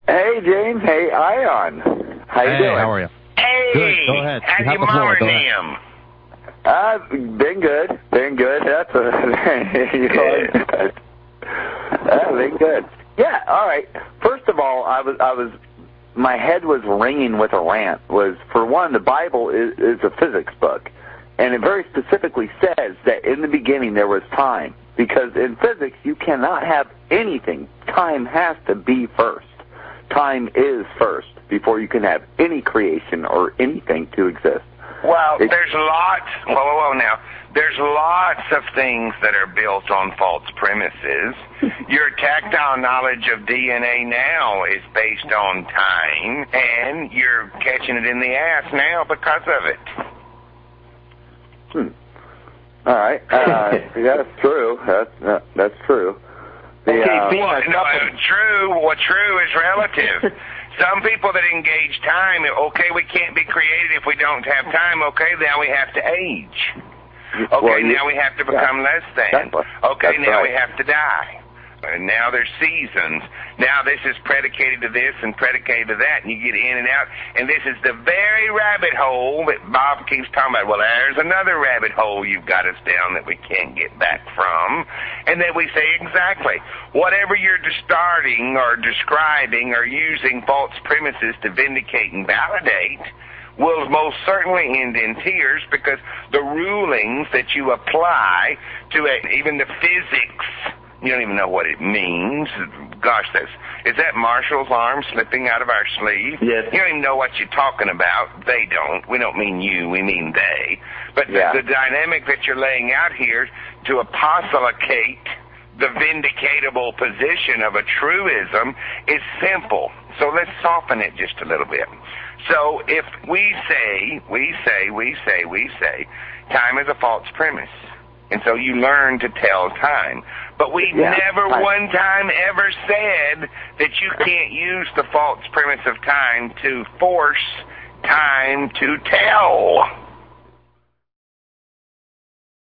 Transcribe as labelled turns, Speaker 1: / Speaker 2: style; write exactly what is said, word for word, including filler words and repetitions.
Speaker 1: Hey, James. Hey, Ion. How you
Speaker 2: hey,
Speaker 1: doing?
Speaker 2: how are you?
Speaker 3: Hey,
Speaker 2: good. Go ahead.
Speaker 3: How's
Speaker 2: you have
Speaker 3: your
Speaker 2: the floor. Go
Speaker 3: morning?
Speaker 2: ahead.
Speaker 1: Uh, been good. Been good. That's a, you know,
Speaker 3: Good.
Speaker 1: uh, been good. Yeah. All right. First of all, I was, I was, my head was ringing with a rant. Was for one, the Bible is, is a physics book, and it very specifically says that in the beginning there was time. Because in physics, you cannot have anything. Time has to be first. Time is first before you can have any creation or anything to exist.
Speaker 3: Well,
Speaker 1: It's,
Speaker 3: there's lots, whoa, whoa, whoa now, there's lots of things that are built on false premises. Your tactile knowledge of D N A now is based on time, and you're catching it in the ass now because of it.
Speaker 1: Hmm. All right. Uh, yeah, that's true. That's, uh, that's true. The,
Speaker 3: Okay,
Speaker 1: uh,
Speaker 3: well, no, uh, true, what true is relative. Some people that engage time, okay, we can't be created if we don't have time. Okay, now we have to age. Okay,
Speaker 1: well, you,
Speaker 3: now we have to become
Speaker 1: yeah,
Speaker 3: less than.
Speaker 1: exactly.
Speaker 3: Okay,
Speaker 1: That's
Speaker 3: now
Speaker 1: right.
Speaker 3: we have to die. And now there's seasons. Now this is predicated to this and predicated to that, and you get in and out. And this is the very rabbit hole that Bob keeps talking about. Well, there's another rabbit hole you've got us down that we can't get back from. And then we say exactly, whatever you're starting or describing or using false premises to vindicate and validate will most certainly end in tears, because the rulings that you apply to it, even the physics, you don't even know what it means. Gosh, that's, is that Marshall's arm slipping out of our sleeve?
Speaker 1: Yes.
Speaker 3: You don't even know what you're talking about. They don't. We don't mean you. We mean they. But
Speaker 1: Yeah.
Speaker 3: the, the dynamic that you're laying out here to apostolate the vindicatable position of a truism is simple. So let's soften it just a little bit. So if we say, we say, we say, we say, time is a false premise. And so you learn to tell time. But we
Speaker 1: Yeah,
Speaker 3: never
Speaker 1: I,
Speaker 3: one time ever said that you can't use the false premise of time to force time to tell.